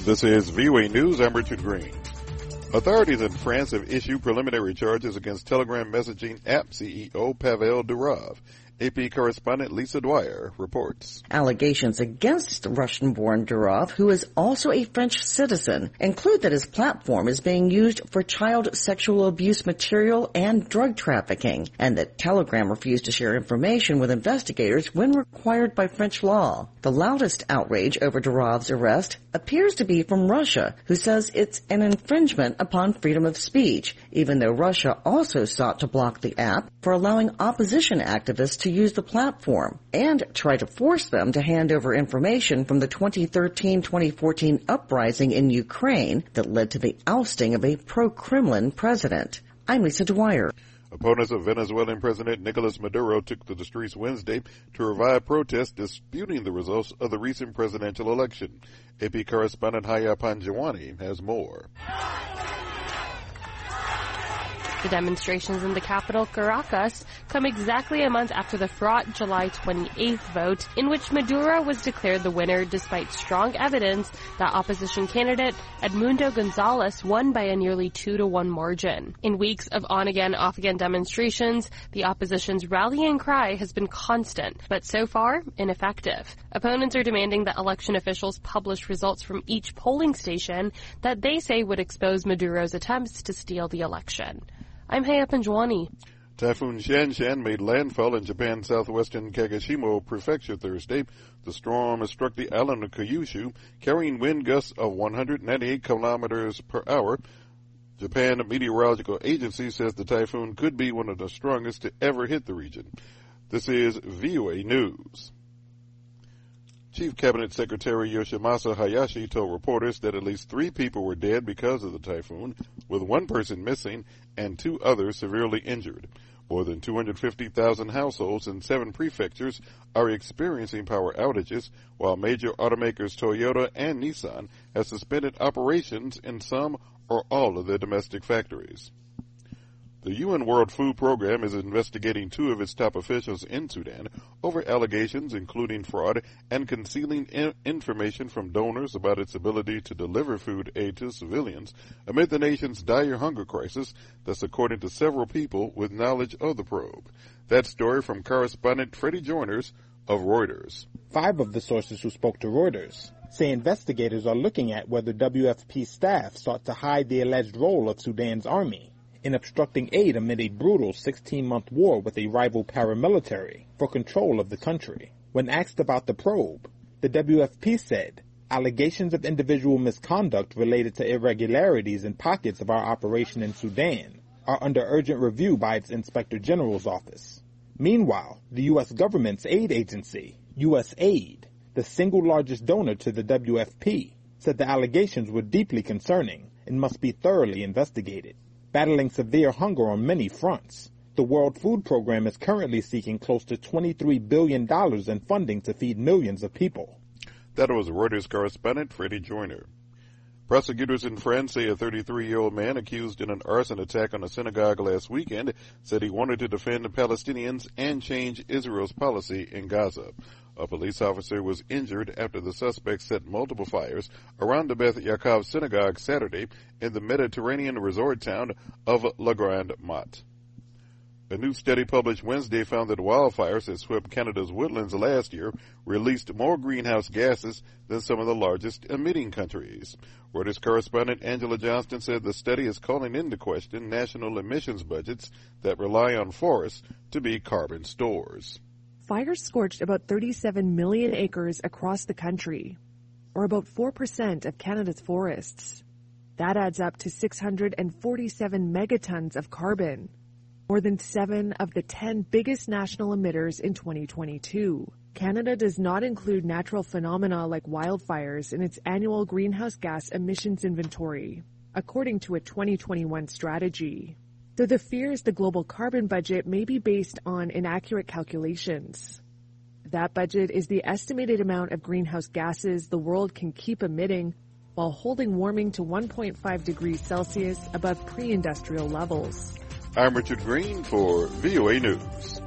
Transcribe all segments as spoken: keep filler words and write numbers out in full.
This is V O A News. I'm Richard Green. Authorities in France have issued preliminary charges against Telegram messaging app C E O Pavel Durov. A P correspondent Lisa Dwyer reports. Allegations against Russian-born Durov, who is also a French citizen, include that his platform is being used for child sexual abuse material and drug trafficking, and that Telegram refused to share information with investigators when required by French law. The loudest outrage over Durov's arrest appears to be from Russia, who says it's an infringement upon freedom of speech, even though Russia also sought to block the app for allowing opposition activists to use the platform and try to force them to hand over information from the twenty thirteen twenty fourteen uprising in Ukraine that led to the ousting of a pro-Kremlin president. I'm Lisa Dwyer. Opponents of Venezuelan President Nicolas Maduro took to the streets Wednesday to revive protests disputing the results of the recent presidential election. A P correspondent Haya Panjwani has more. The demonstrations in the capital, Caracas, come exactly a month after the fraught July twenty-eighth vote in which Maduro was declared the winner despite strong evidence that opposition candidate Edmundo Gonzalez won by a nearly two to one margin. In weeks of on-again, off-again demonstrations, the opposition's rallying cry has been constant, but so far ineffective. Opponents are demanding that election officials publish results from each polling station that they say would expose Maduro's attempts to steal the election. I'm Haya Panjwani. Typhoon Shanshan made landfall in Japan's southwestern Kagoshima Prefecture Thursday. The storm has struck the island of Kyushu, carrying wind gusts of one hundred ninety-eight kilometers per hour. Japan Meteorological Agency says the typhoon could be one of the strongest to ever hit the region. This is V O A News. Chief Cabinet Secretary Yoshimasa Hayashi told reporters that at least three people were dead because of the typhoon, with one person missing and two others severely injured. More than two hundred fifty thousand households in seven prefectures are experiencing power outages, while major automakers Toyota and Nissan have suspended operations in some or all of their domestic factories. The U N World Food Program is investigating two of its top officials in Sudan over allegations including fraud and concealing in- information from donors about its ability to deliver food aid to civilians amid the nation's dire hunger crisis. That's according to several people with knowledge of the probe. That story from correspondent Freddie Joiners of Reuters. Five of the sources who spoke to Reuters say investigators are looking at whether W F P staff sought to hide the alleged role of Sudan's army in obstructing aid amid a brutal sixteen-month war with a rival paramilitary for control of the country. When asked about the probe, the W F P said allegations of individual misconduct related to irregularities in pockets of our operation in Sudan are under urgent review by its Inspector General's office. Meanwhile, the U S government's aid agency, U S AID, the single largest donor to the W F P, said the allegations were deeply concerning and must be thoroughly investigated. Battling severe hunger on many fronts, the World Food Program is currently seeking close to twenty-three billion dollars in funding to feed millions of people. That was Reuters correspondent Freddie Joyner. Prosecutors in France say a thirty-three-year-old man accused in an arson attack on a synagogue last weekend said he wanted to defend the Palestinians and change Israel's policy in Gaza. A police officer was injured after the suspect set multiple fires around the Beth Yaakov synagogue Saturday in the Mediterranean resort town of La Grande Motte. A new study published Wednesday found that wildfires that swept Canada's woodlands last year released more greenhouse gases than some of the largest emitting countries. Reuters correspondent Angela Johnston said the study is calling into question national emissions budgets that rely on forests to be carbon stores. Fires scorched about thirty-seven million acres across the country, or about four percent of Canada's forests. That adds up to six hundred forty-seven megatons of carbon, more than seven of the ten biggest national emitters in twenty twenty-two. Canada does not include natural phenomena like wildfires in its annual greenhouse gas emissions inventory, according to a twenty twenty-one strategy. Though the fear is the global carbon budget may be based on inaccurate calculations. That budget is the estimated amount of greenhouse gases the world can keep emitting while holding warming to one point five degrees Celsius above pre-industrial levels. I'm Richard Green for V O A News.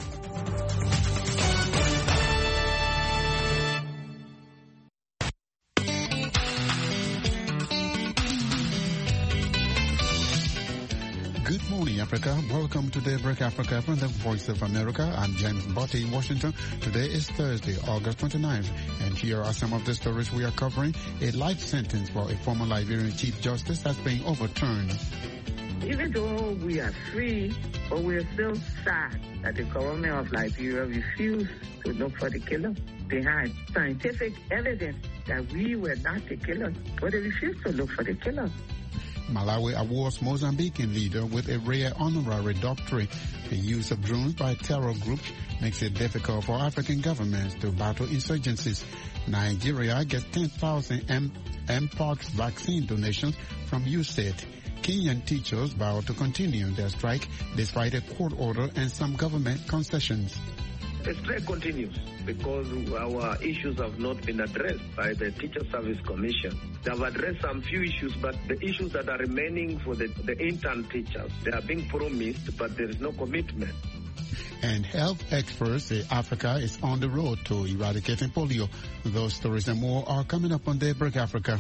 Africa. Welcome to Daybreak Africa from the Voice of America. I'm James Botti in Washington. Today is Thursday, August twenty-ninth, and here are some of the stories we are covering. A life sentence for a former Liberian Chief Justice has been overturned. Even though we are free, but we are still sad that the government of Liberia refused to look for the killer. They had scientific evidence that we were not the killer, but they refused to look for the killer. Malawi awards Mozambican leader with a rare honorary doctorate. The use of drones by terror groups makes it difficult for African governments to battle insurgencies. Nigeria gets ten thousand Mpox vaccine donations from U S A I D. Kenyan teachers vow to continue their strike despite a court order and some government concessions. The strike continues because our issues have not been addressed by the Teacher Service Commission. They have addressed some few issues, but the issues that are remaining for the, the intern teachers, they are being promised, but there is no commitment. And health experts say Africa is on the road to eradicating polio. Those stories and more are coming up on Daybreak Africa.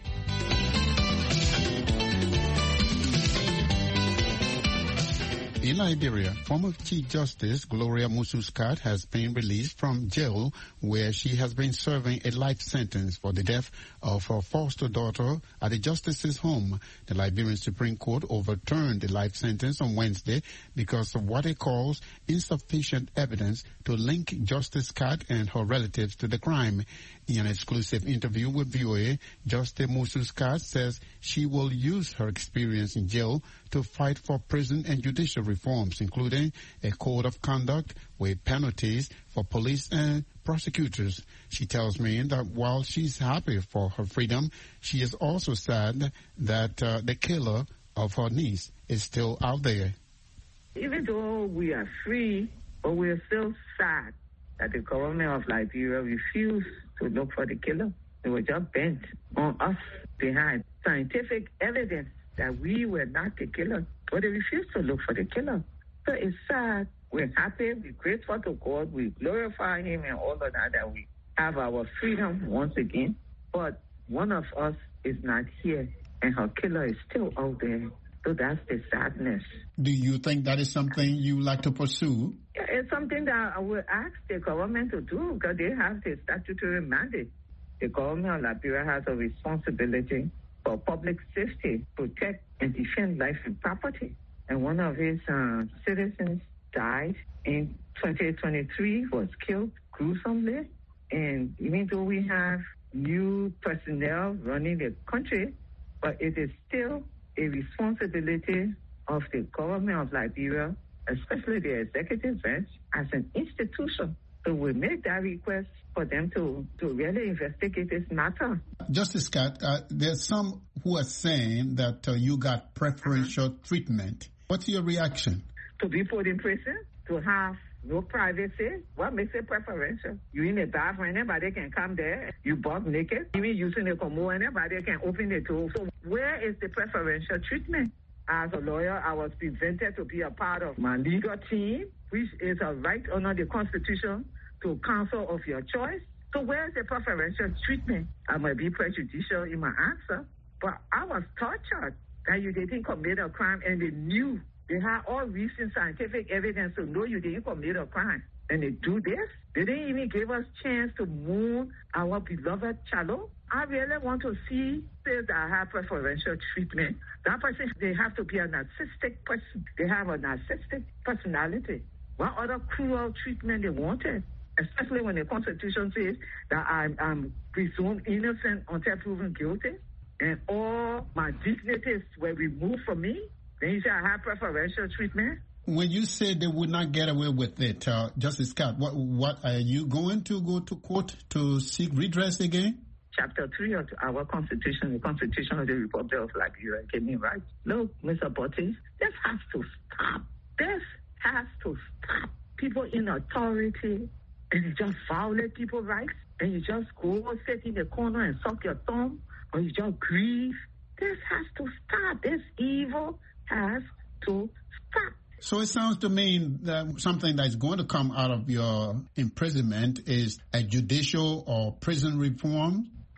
In Liberia, former Chief Justice Gloria Musu-Scott has been released from jail where she has been serving a life sentence for the death of her foster daughter at the justice's home. The Liberian Supreme Court overturned the life sentence on Wednesday because of what it calls insufficient evidence to link Justice Scott and her relatives to the crime. In an exclusive interview with V O A, Justice Musu-Scott says she will use her experience in jail to fight for prison and judicial reforms, including a code of conduct with penalties for police and prosecutors. She tells me that while she's happy for her freedom, she is also sad that uh, the killer of her niece is still out there. Even though we are free, but we are still sad that the government of Liberia refused to look for the killer. They were just bent on us. They had scientific evidence that we were not the killer, but they refused to look for the killer. So it's sad. We're happy. We're grateful to God. We glorify Him and all of that, that we have our freedom once again. But one of us is not here, and her killer is still out there. So that's the sadness. Do you think that is something you like to pursue? Yeah, it's something that I will ask the government to do because they have the statutory mandate. The government of Liberia has a responsibility for public safety, protect and defend life and property. And one of his uh, citizens died in twenty twenty-three, was killed gruesomely. And even though we have new personnel running the country, but it is still a responsibility of the government of Liberia, especially the executive branch, as an institution. So we make that request for them to, to really investigate this matter. Justice Scott, uh, there's some who are saying that uh, you got preferential uh-huh. treatment. What's your reaction? To be put in prison, to have no privacy. What makes it preferential? You in a bathroom, anybody can come there. You butt naked. Even using a commode, anybody can open the door. So where is the preferential treatment? As a lawyer, I was prevented to be a part of my legal team, which is a right under the Constitution to counsel of your choice. So where is the preferential treatment? I might be prejudicial in my answer, but I was tortured that you didn't commit a crime and they knew. They had all recent scientific evidence to know you didn't commit a crime. And they do this? They didn't even give us chance to mourn our beloved child. I really want to see things that have preferential treatment. That person, they have to be a narcissistic person. They have a narcissistic personality. What other cruel treatment they wanted? Especially when the Constitution says that I'm, I'm presumed innocent until proven guilty. And all my dignities were removed from me. Then you say I have preferential treatment? When you say they would not get away with it, uh, Justice Scott, what, what are you going to go to court to seek redress again? Chapter three of our Constitution, the Constitution of the Republic of Liberia, gave me rights. Look, Mister Botti, this has to stop. This has to stop. People in authority, and you just violate people's rights, and you just go sit in the corner and suck your thumb, or you just grieve. This has to stop. This evil has to stop. So it sounds to me that something that's going to come out of your imprisonment is a judicial or prison reform.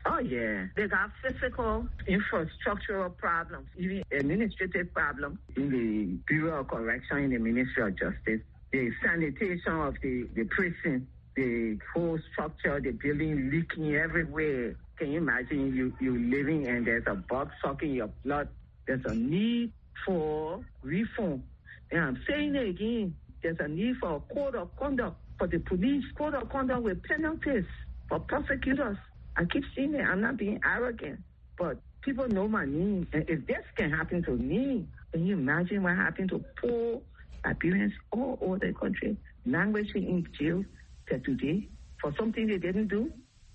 Oh, yeah. They got physical, infrastructural problems, even administrative problems in the Bureau of Correction in the Ministry of Justice. The sanitation of the, the prison, the whole structure, the building leaking everywhere. Can you imagine you, you living and there's a bug sucking your blood? There's a need for reform. And I'm saying it again, there's a need for a code of conduct for the police, code of conduct with penalties for prosecutors. I keep saying it, I'm not being arrogant, but people know my name. And if this can happen to me, can you imagine what happened to poor Liberians all over the country, languishing in jail till today for something they didn't do?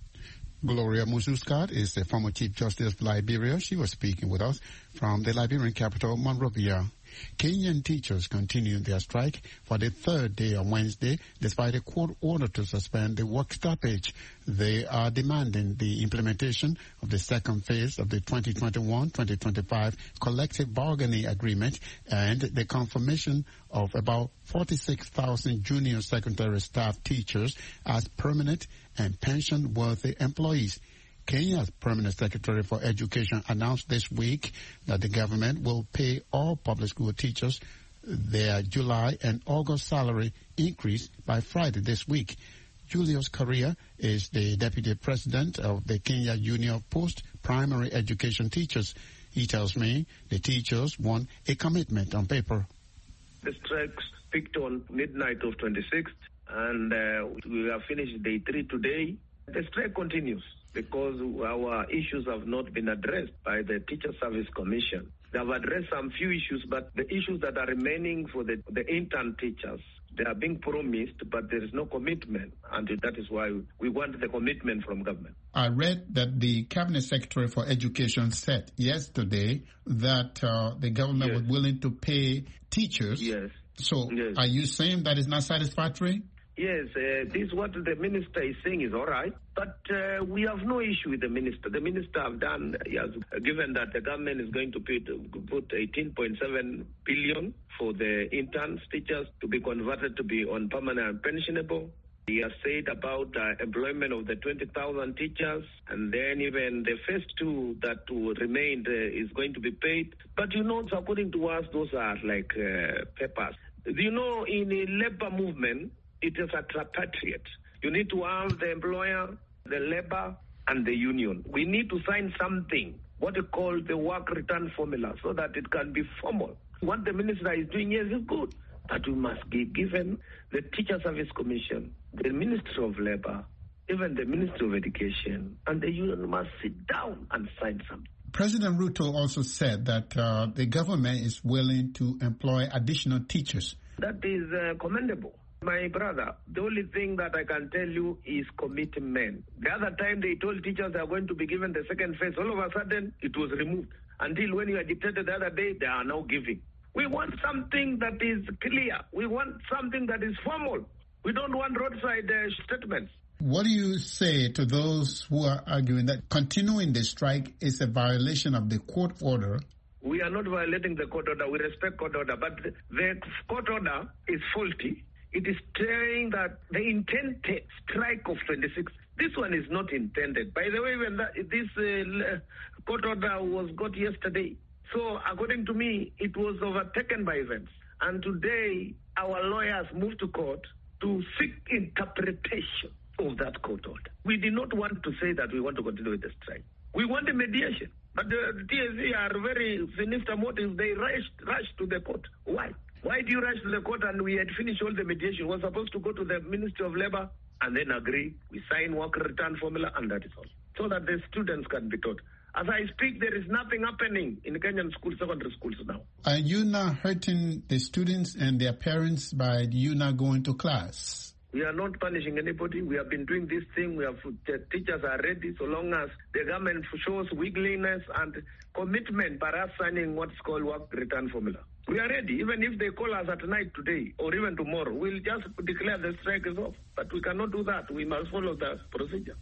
Gloria Musu-Scott is the former Chief Justice of Liberia. She was speaking with us from the Liberian capital, Monrovia. Kenyan teachers continue their strike for the third day on Wednesday, despite a court order to suspend the work stoppage. They are demanding the implementation of the second phase of the twenty twenty-one twenty twenty-five collective bargaining agreement and the confirmation of about forty-six thousand junior secondary staff teachers as permanent and pension-worthy employees. Kenya's Permanent Secretary for Education announced this week that the government will pay all public school teachers their July and August salary increase by Friday this week. Julius Korea is the Deputy President of the Kenya Union of Post-Primary Education Teachers. He tells me the teachers want a commitment on paper. The strikes peaked on midnight of twenty-sixth, and uh, we have finished day three today. The strike continues because our issues have not been addressed by the Teacher Service Commission. They have addressed some few issues, but the issues that are remaining for the, the intern teachers, they are being promised, but there is no commitment, and that is why we want the commitment from government. I read that the Cabinet Secretary for Education said yesterday that uh, the government yes. was willing to pay teachers. Yes. So yes. Are you saying that is not satisfactory? Yes, uh, this is what the minister is saying is all right, but uh, we have no issue with the minister. The minister have done, he has given that the government is going to put, put eighteen point seven billion for the interns teachers to be converted to be on permanent and pensionable. He has said about uh, employment of the twenty thousand teachers, and then even the first two that will remain uh, is going to be paid. But you know, according to us, those are like uh, papers. You know, in a labor movement, it is a tripartite. You need to have the employer, the labor, and the union. We need to sign something, what we call the work return formula, so that it can be formal. What the minister is doing here is good, but we must give given the Teacher Service Commission, the Ministry of Labor, even the Ministry of Education, and the union must sit down and sign something. President Ruto also said that uh, the government is willing to employ additional teachers. That is uh, commendable. My brother, the only thing that I can tell you is commitment. The other time they told teachers they are going to be given the second phase, all of a sudden it was removed. Until when you agitated the other day, they are now giving. We want something that is clear. We want something that is formal. We don't want roadside uh, statements. What do you say to those who are arguing that continuing the strike is a violation of the court order? We are not violating the court order. We respect court order, but the court order is faulty. It is saying that the intended strike of twenty-six, this one is not intended. By the way, when that, this uh, court order was got yesterday, so according to me, it was overtaken by events. And today, our lawyers moved to court to seek interpretation of that court order. We did not want to say that we want to continue with the strike. We want a mediation. But the T S C are very sinister motives. They rushed, rushed to the court. Why? Why do you rush to the court and we had finished all the mediation? We're supposed to go to the Ministry of Labor and then agree. We sign work return formula and that is all. So that the students can be taught. As I speak, there is nothing happening in Kenyan schools, secondary schools now. Are you not hurting the students and their parents by you not going to class? We are not punishing anybody. We have been doing this thing. We have the teachers are ready so long as the government shows willingness and commitment by us signing what's called work return formula. We are ready. Even if they call us at night today or even tomorrow, we'll just declare the strike is off. But we cannot do that. We must follow the procedure.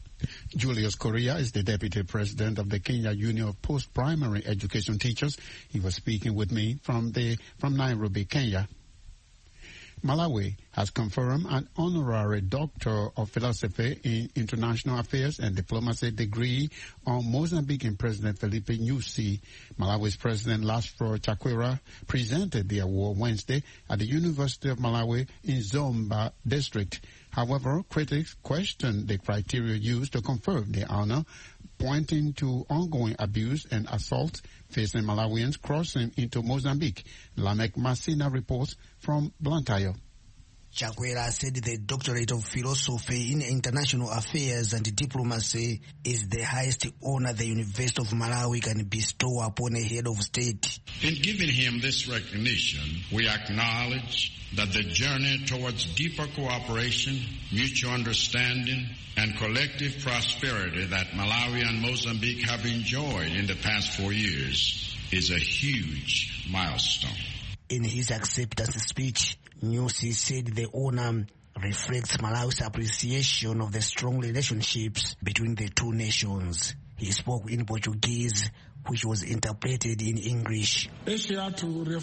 Julius Korea is the Deputy President of the Kenya Union of Post-Primary Education Teachers. He was speaking with me from the from Nairobi, Kenya. Malawi has confirmed an honorary Doctor of Philosophy in International Affairs and Diplomacy degree on Mozambican President Filipe Nyusi. Malawi's President Lasfro Chakwera presented the award Wednesday at the University of Malawi in Zomba district. However, critics questioned the criteria used to confer the honor, pointing to ongoing abuse and assault facing Malawians crossing into Mozambique. Lamek Masina reports from Blantyre. Chakwera said the Doctorate of Philosophy in International Affairs and Diplomacy is the highest honor the University of Malawi can bestow upon a head of state. In giving him this recognition, we acknowledge that the journey towards deeper cooperation, mutual understanding, and collective prosperity that Malawi and Mozambique have enjoyed in the past four years is a huge milestone. In his acceptance speech, Nyusi said the honor reflects Malawi's appreciation of the strong relationships between the two nations. He spoke in Portuguese, which was interpreted in English. This shows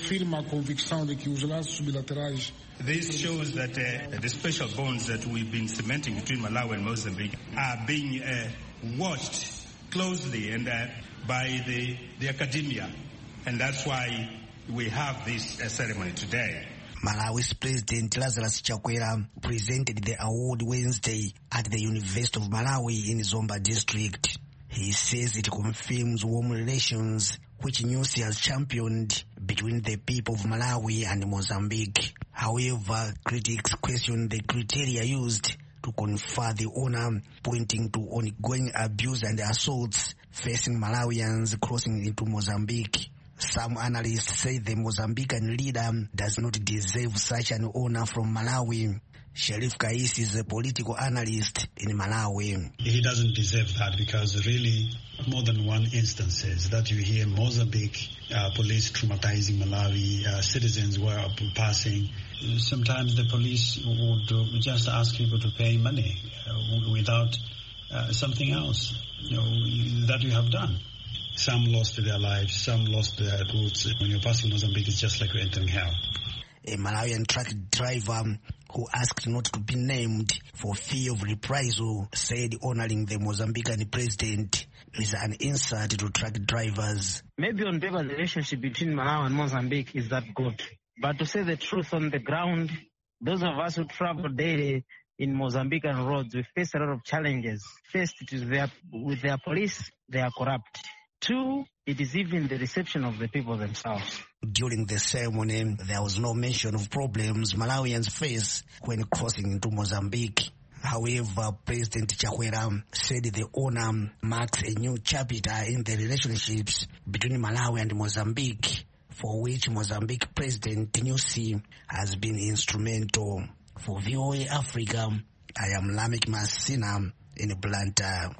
that uh, the special bonds that we've been cementing between Malawi and Mozambique are being uh, watched closely and uh, by the, the academia, and that's why we have this uh, ceremony today. Malawi's President Lazarus Chakwera presented the award Wednesday at the University of Malawi in Zomba district. He says it confirms warm relations which Nyusi has championed between the people of Malawi and Mozambique. However, critics question the criteria used to confer the honor, pointing to ongoing abuse and assaults facing Malawians crossing into Mozambique. Some analysts say the Mozambican leader does not deserve such an honor from Malawi. Sherif Kais is a political analyst in Malawi. He doesn't deserve that because really more than one instances that you hear Mozambique uh, police traumatizing Malawi uh, citizens who are passing. Sometimes the police would just ask people to pay money uh, without uh, something else, you know, that you have done. Some lost their lives, some lost their goods. When you're passing Mozambique, it's just like you're entering hell. A Malawian truck driver who asked not to be named for fear of reprisal said honoring the Mozambican president is an insult to truck drivers. Maybe on paper the relationship between Malawi and Mozambique is that good. But to say the truth on the ground, those of us who travel daily in Mozambican roads, we face a lot of challenges. First, it is their, with their police, they are corrupt. Two, it is even the reception of the people themselves. During the ceremony, there was no mention of problems Malawians face when crossing into Mozambique. However, President Chakwera said the honor marks a new chapter in the relationships between Malawi and Mozambique, for which Mozambique President Nyusi has been instrumental. For V O A Africa, I am Lamek Masina in Blantyre.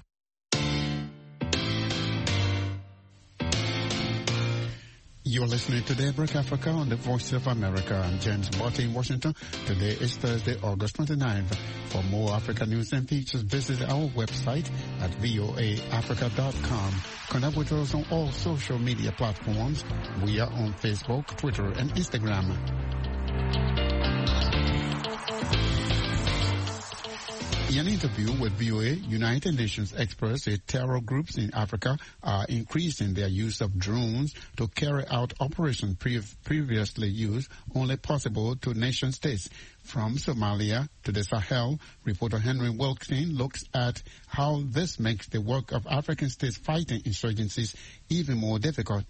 You're listening to Daybreak Africa on the Voice of America. I'm James Barty in Washington. Today is Thursday, August twenty-ninth. For more Africa news and features, visit our website at voa africa dot com. Connect with us on all social media platforms. We are on Facebook, Twitter, and Instagram. In an interview with V O A, United Nations experts say terror groups in Africa are increasing their use of drones to carry out operations pre- previously used only possible to nation states. From Somalia to the Sahel, reporter Henry Wilkson looks at how this makes the work of African states fighting insurgencies even more difficult.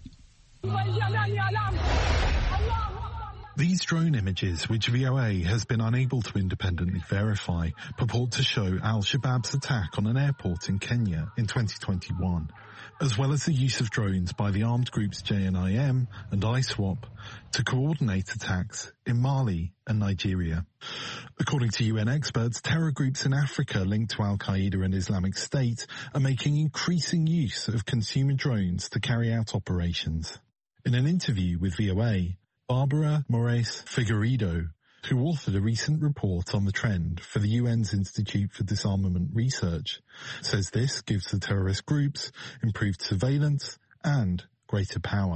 These drone images, which V O A has been unable to independently verify, purport to show Al-Shabaab's attack on an airport in Kenya in twenty twenty-one, as well as the use of drones by the armed groups J N I M and I SWAP to coordinate attacks in Mali and Nigeria. According to U N experts, terror groups in Africa linked to Al-Qaeda and Islamic State are making increasing use of consumer drones to carry out operations. In an interview with V O A, Barbara Moraes Figueiredo, who authored a recent report on the trend for the U N's Institute for Disarmament Research, says this gives the terrorist groups improved surveillance and greater power.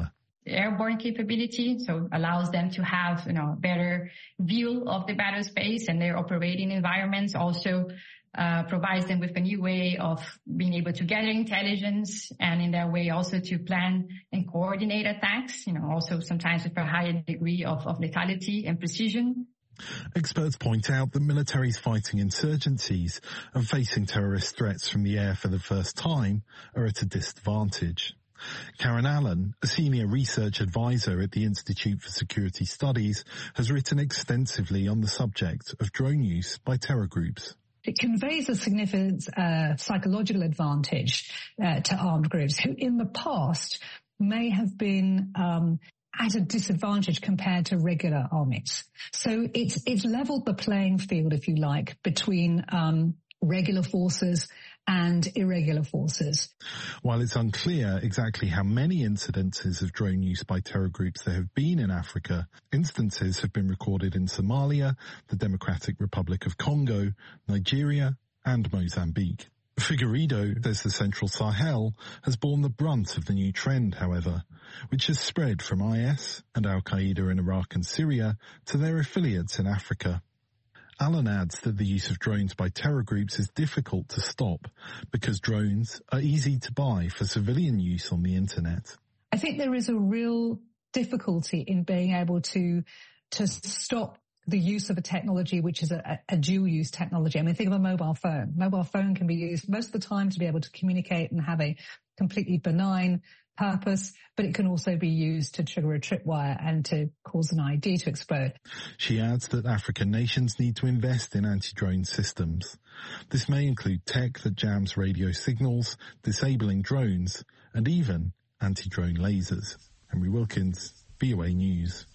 airborne capability, so allows them to have, you know, better view of the battle space and their operating environments. Also uh, provides them with a new way of being able to gather intelligence, and in that way also to plan and coordinate attacks, you know, also sometimes with a higher degree of, of lethality and precision. Experts point out that militaries fighting insurgencies and facing terrorist threats from the air for the first time are at a disadvantage. Karen Allen, a senior research advisor at the Institute for Security Studies, has written extensively on the subject of drone use by terror groups. It conveys a significant uh, psychological advantage uh, to armed groups who in the past may have been um, at a disadvantage compared to regular armies. So it's it's leveled the playing field, if you like, between um, regular forces and irregular forces. While it's unclear exactly how many incidences of drone use by terror groups there have been in Africa, instances have been recorded in Somalia, the Democratic Republic of Congo, Nigeria, and Mozambique. Figueiredo says the Central Sahel has borne the brunt of the new trend, however, which has spread from I S and Al-Qaeda in Iraq and Syria to their affiliates in Africa. Allen adds that the use of drones by terror groups is difficult to stop because drones are easy to buy for civilian use on the internet. I think there is a real difficulty in being able to to stop the use of a technology which is a, a dual-use technology. I mean, think of a mobile phone. Mobile phone can be used most of the time to be able to communicate and have a completely benign purpose, but it can also be used to trigger a tripwire and to cause an I D to explode. She adds that African nations need to invest in anti-drone systems. This may include tech that jams radio signals, disabling drones, and even anti-drone lasers. Henry Wilkins, V O A News.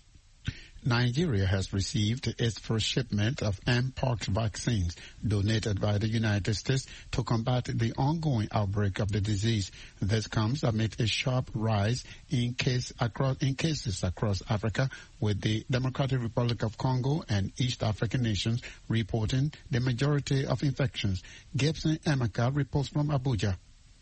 Nigeria has received its first shipment of Mpox vaccines donated by the United States to combat the ongoing outbreak of the disease. This comes amid a sharp rise in, case across, in cases across Africa, with the Democratic Republic of Congo and East African nations reporting the majority of infections. Gibson Emeka reports from Abuja.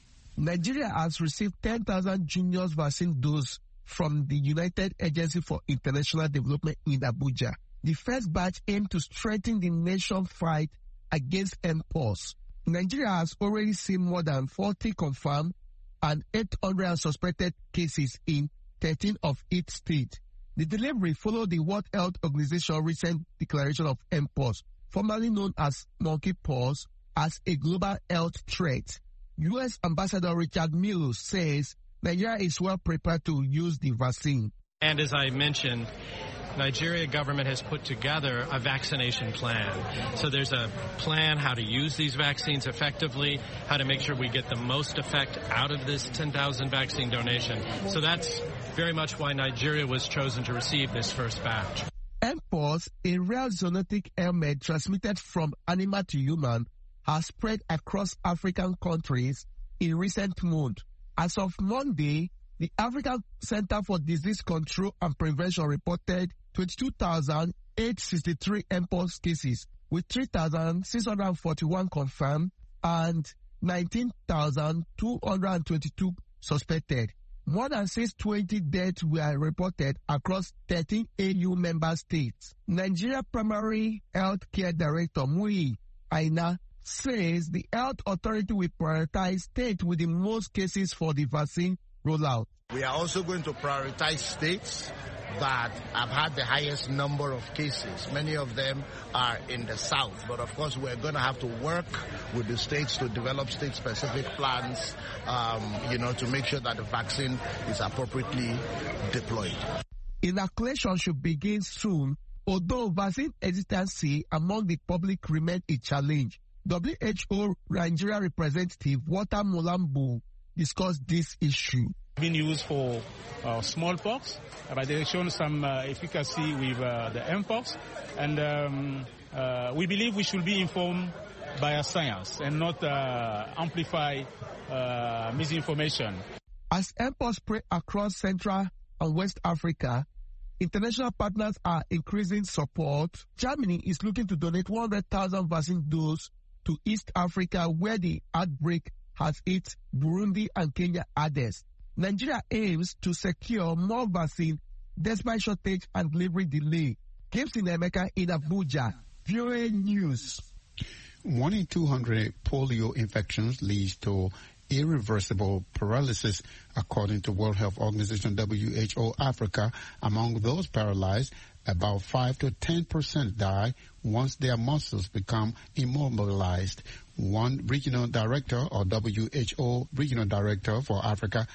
Nigeria has received ten thousand Junior's vaccine doses from the United Agency for International Development in Abuja. The first batch aimed to strengthen the nation's fight against Mpox. Nigeria has already seen more than forty confirmed and eight hundred suspected cases in thirteen of its states. The delivery followed the World Health Organization recent declaration of Mpox, formerly known as monkeypox, as a global health threat. U S Ambassador Richard Miller says Nigeria is well prepared to use the vaccine. And as I mentioned, Nigeria government has put together a vaccination plan. So there's a plan how to use these vaccines effectively, how to make sure we get the most effect out of this ten thousand vaccine donation. So that's very much why Nigeria was chosen to receive this first batch. Mpox, a rare zoonotic ailment transmitted from animal to human, has spread across African countries in recent months. As of Monday, the African Center for Disease Control and Prevention reported twenty-two thousand eight hundred sixty-three Mpox cases, with three thousand six hundred forty-one confirmed and nineteen thousand two hundred twenty-two suspected. More than six hundred twenty deaths were reported across thirteen A U member states. Nigeria Primary Health Care Director Muyi Aina says the health authority will prioritize states with the most cases for the vaccine rollout. We are also going to prioritize states that have had the highest number of cases. Many of them are in the south, but of course we're going to have to work with the states to develop state-specific plans, um, you know, to make sure that the vaccine is appropriately deployed. Inoculation should begin soon, although vaccine hesitancy among the public remains a challenge. W H O Nigeria representative Walter Mulambu discussed this issue. Been used for uh, smallpox, but they've shown some uh, efficacy with uh, the Mpox, and um, uh, we believe we should be informed by our science and not uh, amplify uh, misinformation. As Mpox spread across Central and West Africa, international partners are increasing support. Germany is looking to donate one hundred thousand vaccine doses to East Africa, where the outbreak has hit Burundi and Kenya others. Nigeria aims to secure more vaccine despite shortage and delivery delay. Gibson Emeka in Abuja, V O A News. One in two hundred polio infections leads to irreversible paralysis, according to World Health Organization W H O Africa. Among those paralyzed, about five to ten percent die once their muscles become immobilized. One regional director, or W H O regional director for Africa,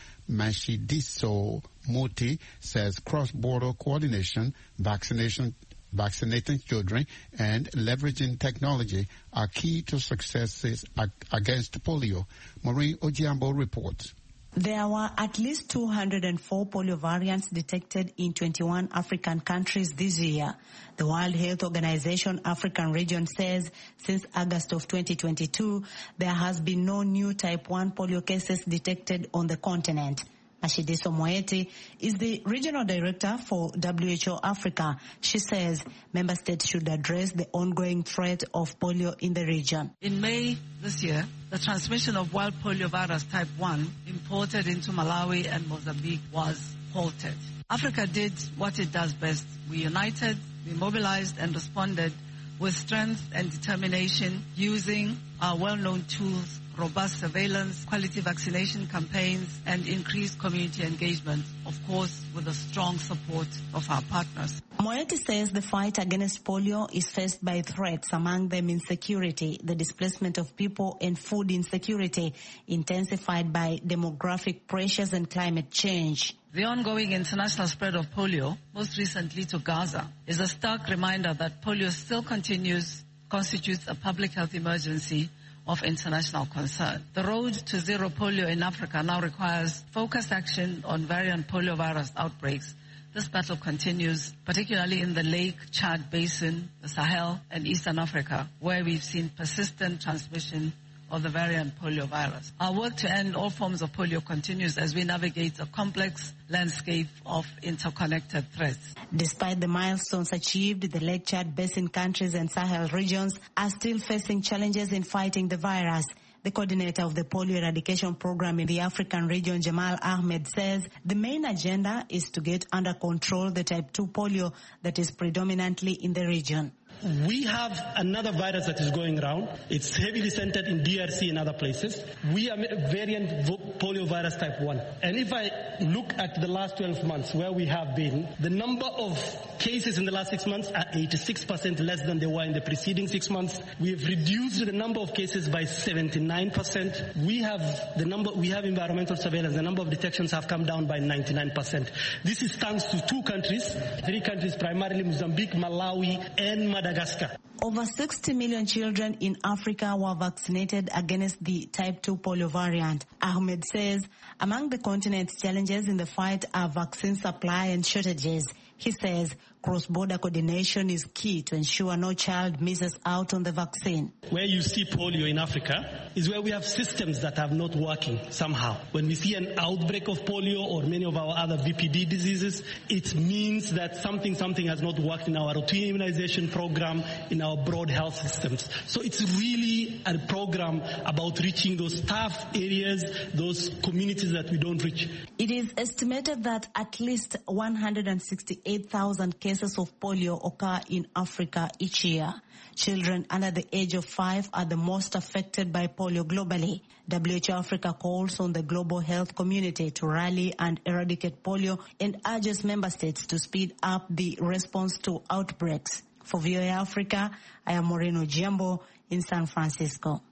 Mashidiso Muti, says cross-border coordination, vaccination, vaccinating children, and leveraging technology are key to successes against polio. Maureen Ojiambo reports. There were at least two hundred four polio variants detected in twenty-one African countries this year. The World Health Organization African region says since August of twenty twenty-two, there has been no new type one polio cases detected on the continent. Mashidiso Moeti is the regional director for W H O Africa. She says member states should address the ongoing threat of polio in the region. In May this year, the transmission of wild polio virus type one imported into Malawi and Mozambique was halted. Africa did what it does best. We united, we mobilized and responded with strength and determination using our well-known tools, robust surveillance, quality vaccination campaigns, and increased community engagement, of course, with the strong support of our partners. Moeti says the fight against polio is faced by threats, among them insecurity, the displacement of people, and food insecurity, intensified by demographic pressures and climate change. The ongoing international spread of polio, most recently to Gaza, is a stark reminder that polio still continues, constitutes a public health emergency of international concern. The road to zero polio in Africa now requires focused action on variant poliovirus outbreaks. This battle continues, particularly in the Lake Chad Basin, the Sahel, and Eastern Africa, where we've seen persistent transmission of the variant poliovirus. Our work to end all forms of polio continues as we navigate a complex landscape of interconnected threats. Despite the milestones achieved, the Lake Chad Basin countries and Sahel regions are still facing challenges in fighting the virus. The coordinator of the polio eradication program in the African region, Jamal Ahmed, says the main agenda is to get under control the type two polio that is predominantly in the region. We have another virus that is going around. It's heavily centered in D R C and other places. We are variant polio virus type one. And if I look at the last twelve months where we have been, the number of cases in the last six months are eighty-six percent less than they were in the preceding six months. We have reduced the number of cases by seventy-nine percent. We have the number, we have environmental surveillance. The number of detections have come down by ninety-nine percent. This is thanks to two countries, three countries, primarily Mozambique, Malawi, and Madagascar. Over sixty million children in Africa were vaccinated against the type two polio variant. Ahmed says among the continent's challenges in the fight are vaccine supply and shortages. He says cross-border coordination is key to ensure no child misses out on the vaccine. Where you see polio in Africa is where we have systems that are not working somehow. When we see an outbreak of polio or many of our other V P D diseases, it means that something, something has not worked in our routine immunization program, in our broad health systems. So it's really a program about reaching those tough areas, those communities that we don't reach. It is estimated that at least one hundred sixty-eight thousand cases of polio occur in Africa each year. Children under the age of five are the most affected by polio globally. W H O Africa calls on the global health community to rally and eradicate polio and urges member states to speed up the response to outbreaks. For V O A Africa, I am Maureen Ojiambo in San Francisco.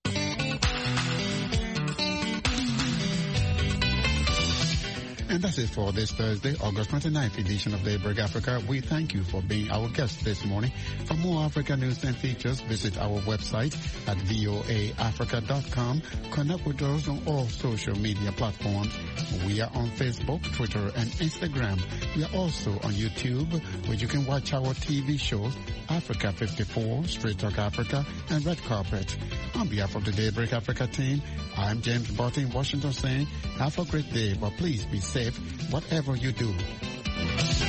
And that's it for this Thursday, August twenty-ninth edition of Daybreak Africa. We thank you for being our guest this morning. For more Africa news and features, visit our website at voa africa dot com. Connect with us on all social media platforms. We are on Facebook, Twitter, and Instagram. We are also on YouTube, where you can watch our T V shows, Africa fifty-four, Straight Talk Africa, and Red Carpet. On behalf of the Daybreak Africa team, I'm James Barton in Washington saying, have a great day, but please be safe whatever you do.